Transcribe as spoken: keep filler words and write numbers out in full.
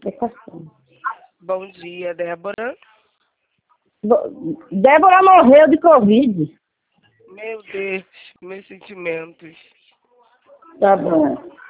É Castanha. Bom dia, Débora. Bo- Débora morreu de Covid. Meu Deus, meus sentimentos. Tá bom.